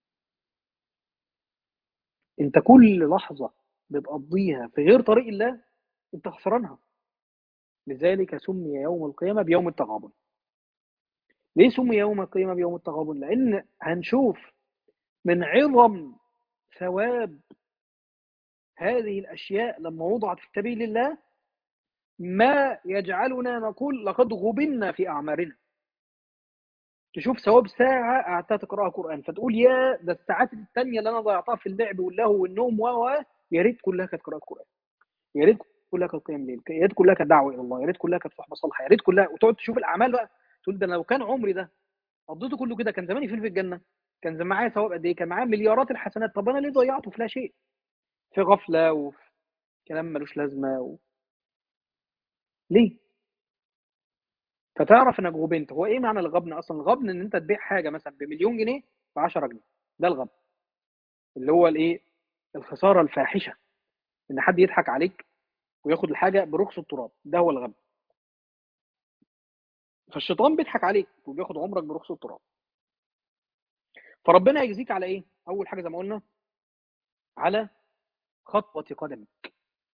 انت كل لحظه بتقضيها في غير طريق الله انت خسرانها. لذلك سمي يوم القيامه بيوم التغابن. ليه سمي يوم القيامه بيوم التغابن؟ لان هنشوف من عظم ثواب هذه الاشياء لما وضعت في سبيل الله ما يجعلنا نقول لقد غبنا في أعمارنا. تشوف ثواب ساعة قعدتها تقرأها قرآن فتقول يا ده الساعات الثانية اللي أنا ضيعتها في اللعب واللهو والنوم يا ريت كلها كانت قراءة قرآن، يا ريت كلها كانت قيام ليل، يا ريت كلها كانت دعوة إلى الله، يا ريت كلها كانت صحبة صالحة، يا ريت كلها. وتقعد تشوف الأعمال بقى تقول ده أنا لو كان عمري ده قضيته كله كده كان زماني فين في الجنة؟ كان زمان معايا ثواب قد إيه؟ كان معايا مليارات الحسنات. طب أنا ليه ضيعته في لا شيء؟ في غفلة وفي كلام ملوش لازمة ليه؟ فتعرف انك غبنت. هو ايه معنى الغبن اصلا؟ الغبن ان انت تبيع حاجه مثلا بمليون جنيه ب 10 جنيه، ده الغبن. اللي هو الايه؟ الخساره الفاحشه، ان حد يضحك عليك وياخد الحاجه برخص التراب، ده هو الغبن. فالشيطان بيضحك عليك وبياخد عمرك برخص التراب. فربنا يجزيك على ايه؟ اول حاجه زي ما قلنا على خطوه قدمك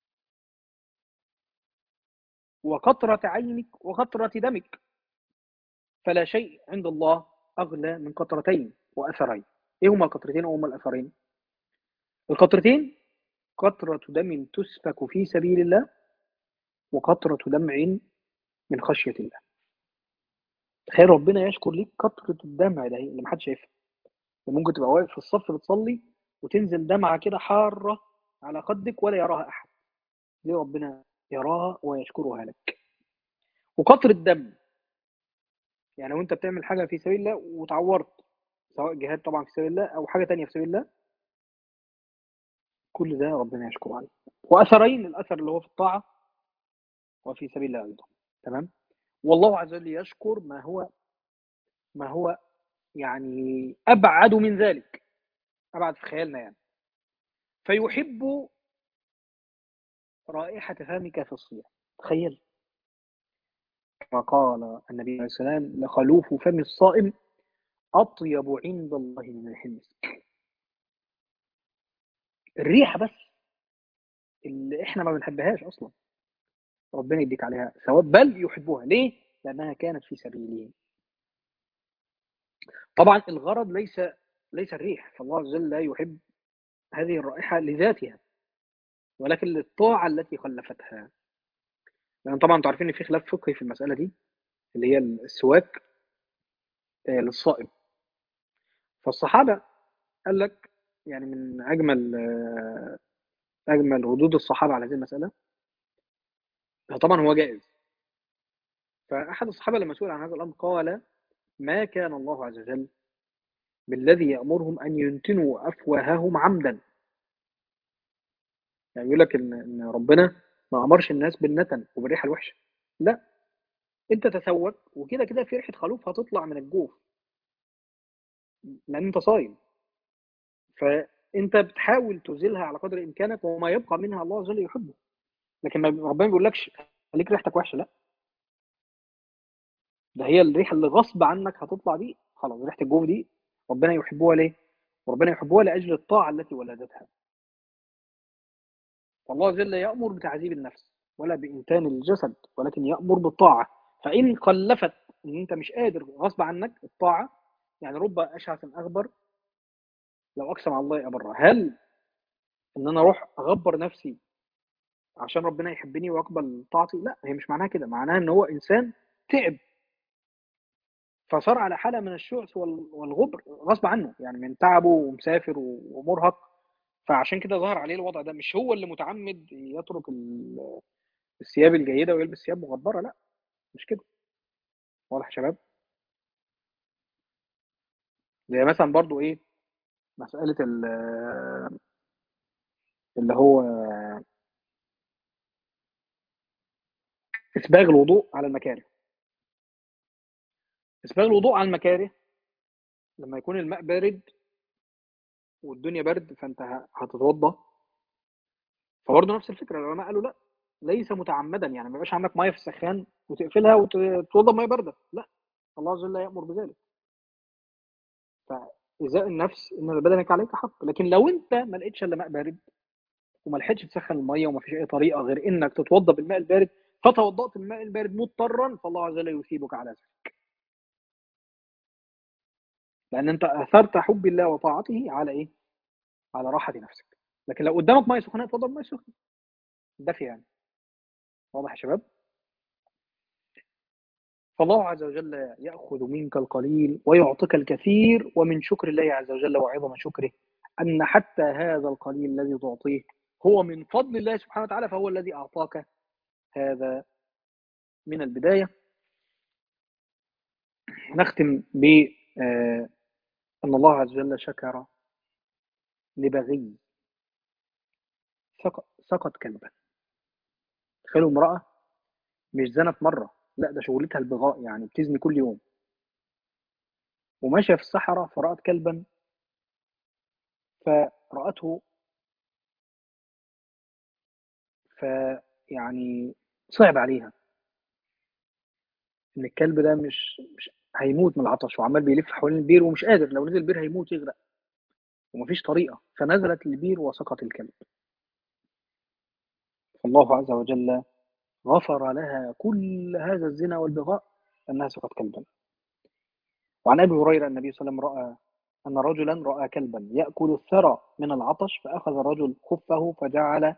وقطره عينك وقطره دمك. فلا شيء عند الله اغلى من قطرتين واثرين. ايه هما القطرتين وهما الاثرين؟ القطرتين: قطره دم تسفك في سبيل الله، وقطرة دمع من خشية الله. تخيل ربنا يشكر ليك قطرة الدمع ده اللي محدش شايفها. ممكن تبقى واقف في الصف بتصلي وتنزل دمعة كده حارة على خدك ولا يراها أحد، ليه ربنا يراها ويشكرها لك. وقطرة دم، يعني وانت بتعمل حاجة في سبيل الله وتعورت، سواء جهاد طبعا في سبيل الله أو حاجة تانية في سبيل الله، كل ده ربنا يشكر عليه. وأثرين، الأثر اللي هو في الطاعة وفي سبيل الله أيضا. تمام. والله عز وجل يشكر ما هو يعني أبعد من ذلك، أبعد في خيالنا يعني. فيحب رائحة فمك في الصيام. تخيل، كما قال النبي عليه الصلاة والسلام: لخلوف فم الصائم أطيب عند الله من ريح المسك. الريحة بس اللي احنا ما بنحبهاش أصلا، ربنا يديك عليها ثواب، بل يحبها. ليه؟ لأنها كانت في سبيله. طبعا الغرض ليس الريح، فالله عز وجل لا يحب هذه الرائحة لذاتها، ولكن للطاعة التي خلفتها. لأن طبعا انتوا عارفين إن في خلاف فقهي في المسألة دي، اللي هي السواك للصائم. فالصحابة قال لك، يعني من أجمل ردود الصحابة على هذه المسألة، طبعا هو جائز. فأحد الصحابة لما سئل عن هذا الأمر قال: ما كان الله عز وجل بالذي يأمرهم أن ينتنوا أفواههم عمدا. يعني يقول لك إن ربنا ما أمرش الناس بالنتن وبالريحة الوحشة، لا، أنت تسوك وكده كده في ريحة خلوف هتطلع من الجوف لأن أنت صايم، فأنت بتحاول تزيلها على قدر إمكانك، وما يبقى منها الله عز وجل يحبه. لكن ربنا ما بيقولكش خليك ريحتك وحشة، لا، ده هي الريحة اللي غصب عنك هتطلع دي، خلاص ريحة الجوف دي ربنا يحبوها. ليه؟ وربنا يحبوها لأجل الطاعة التي ولدتها. فالله عز وجل يأمر بتعذيب النفس ولا بإنتان الجسد، ولكن يأمر بالطاعة. فإن خلفت إن أنت مش قادر غصب عنك الطاعة، يعني رب أشعث أغبر لو أقسم على الله أبره، هل إن أنا أروح أغبر نفسي عشان ربنا يحبني ويقبل طاعتي؟ لا، هي مش معناها كده، معناها إن هو إنسان تعب فصار على حالة من الشعث والغبر غصب عنه، يعني من تعبه ومسافر ومرهق، فعشان كده ظهر عليه الوضع ده. مش هو اللي متعمد يترك الثياب الجيدة ويلبس ثياب مغبرة، لا، مش كده. واضح يا شباب؟ زي مثلا برضو ايه، مسألة اللي هو إسباغ الوضوء على المكاره. إسباغ الوضوء على المكاره لما يكون الماء بارد والدنيا برد فأنت هتتوضى، فبرضه نفس الفكرة العلماء قالوا لا، ليس متعمدا، يعني ما يبقاش عندك مية في السخان وتقفلها وتتوضى مية باردة، لا، الله عز وجل لا يأمر بذلك. فإزاء النفس إن بدنك عليك حق. لكن لو أنت ما لقيتش إلا ماء بارد وما لحقتش تسخن المية وما فيش أي طريقة غير إنك تتوضى بالماء البارد، فتوضأت بالماء البارد مضطرا، فالله عز وجل يثيبك على ذلك، لأن أنت أثرت حب الله وطاعته على إيه؟ على راحة نفسك. لكن لو قدامك مية سخنة اتفضل بمية سخنة دافية يعني. واضح يا شباب؟ فالله عز وجل يأخذ منك القليل ويعطيك الكثير. ومن شكر الله عز وجل وعظم شكره أن حتى هذا القليل الذي تعطيه هو من فضل الله سبحانه وتعالى، فهو الذي أعطاك هذا من البداية. نختم ب أن الله عز وجل شكر لبغي سقط كلبا. تخيلوا امرأة مش زنت مرة، لا، ده شغلتها البغاء، يعني بتزني كل يوم، وماشية في الصحراء فرأت كلبا، فرأته، فيعني صعب عليها ان الكلب ده مش هيموت من العطش وعمال بيلف حوالين البير ومش قادر، لو نزل البير هيموت يغرق ومفيش طريقة، فنزلت البير وسقط الكلب. فالله عز وجل غفر لها كل هذا الزنا والبغاء أنها سقط كلبا. وعن أبي هريرة النبي صلى الله عليه وسلم رأى أن رجلا رأى كلبا يأكل الثرى من العطش، فأخذ الرجل خفه فجعل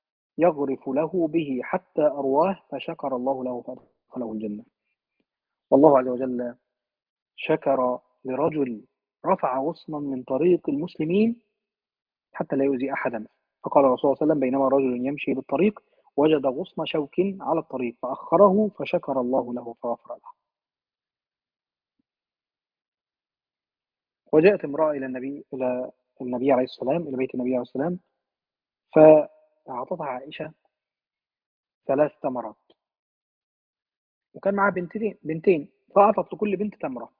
يغرف له به حتى أرواه، فشكر الله له فأدخله الجنة. والله عز وجل شكر لرجل رفع غصنا من طريق المسلمين حتى لا يؤذي أحدا. فقال الرسول صلى الله عليه وسلم: بينما رجل يمشي بالطريق وجد غصن شوك على الطريق فأخره فشكر الله له فغفر له. وجاءت امرأة إلى النبي عليه السلام، إلى بيت النبي عليه السلام، فأعطتها عائشة 3 تمرات، وكان معها بنتين فأعطت لكل بنت تمرة،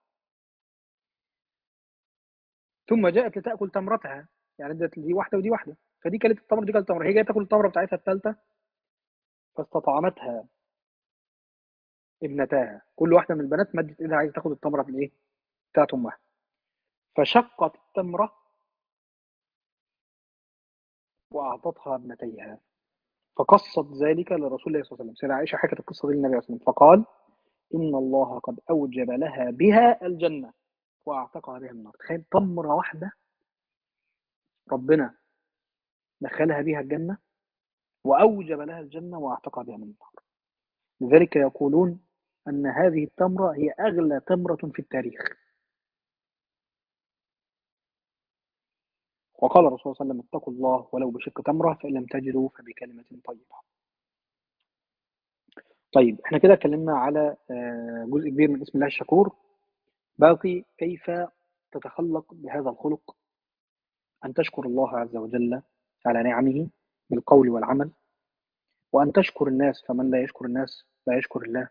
ثم جاءت لتأكل تمرتها، يعني ادت دي واحدة ودي واحدة، فدي كلت التمر دي كلت التمر، هي جايه تاكل التمرة بتاعتها الثالثة فاستطعمتها ابنتاها، كل واحدة من البنات مدت ايدها عايزة تاخد التمرة بتاعت أمها، فشقت التمرة وأعطتها ابنتيها، فقصت ذلك لرسول الله صلى الله عليه وسلم. سيدة عائشة حكت القصة دي للنبي عليه الصلاة والسلام فقال: إن الله قد أوجب لها بها الجنة وأعتقها بها النار. تخيل تمرة واحدة ربنا دخلها بها الجنة وأوجب لها الجنة وأعتقها بها من النار. لذلك يقولون أن هذه التمرة هي أغلى تمرة في التاريخ. وقال الرسول صلى الله عليه وسلم: اتقوا الله ولو بشق تمرة فإن لم تجدوا فبكلمة طيبة. طيب احنا كده اتكلمنا على جزء كبير من اسم الله الشكور. باقي كيف تتخلق بهذا الخلق، أن تشكر الله عز وجل على نعمه بالقول والعمل، وأن تشكر الناس، فمن لا يشكر الناس لا يشكر الله.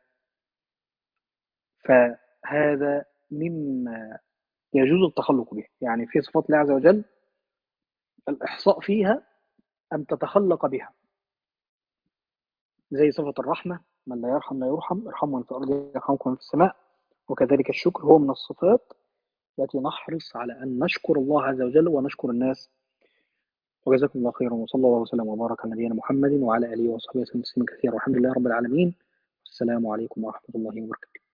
فهذا مما يجوز التخلق به، يعني في صفات الله عز وجل الإحصاء فيها أن تتخلق بها، زي صفة الرحمة: من لا يرحم لا يرحم، ارحموا من في الأرض يرحمكم من في السماء. وكذلك الشكر هو من الصفات التي نحرص على أن نشكر الله عز وجل ونشكر الناس. وجزاكم الله خيرا، وصلى الله وسلم وبارك على نبينا محمد وعلى آله وصحبه وسلم تسليما كثيرا، والحمد لله رب العالمين. والسلام عليكم ورحمة الله وبركاته.